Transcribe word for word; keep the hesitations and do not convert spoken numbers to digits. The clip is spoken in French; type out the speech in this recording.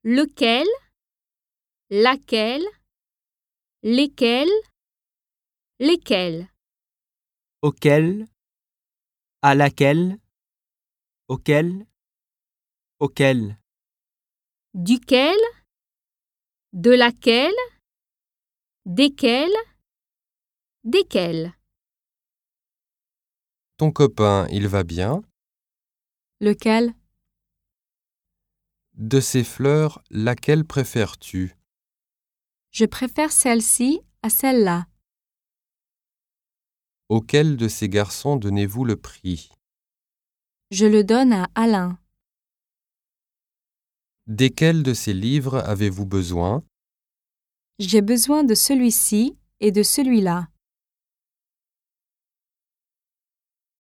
lequel, laquelle, lesquels, lesquels. Auquel, à laquelle, auquel, auquel. Duquel, de laquelle, desquels, desquels. Ton copain, il va bien? Lequel? De ces fleurs, laquelle préfères-tu? Je préfère celle-ci à celle-là. Auquel de ces garçons donnez-vous le prix? Je le donne à Alain. Desquels de ces livres avez-vous besoin? J'ai besoin de celui-ci et de celui-là.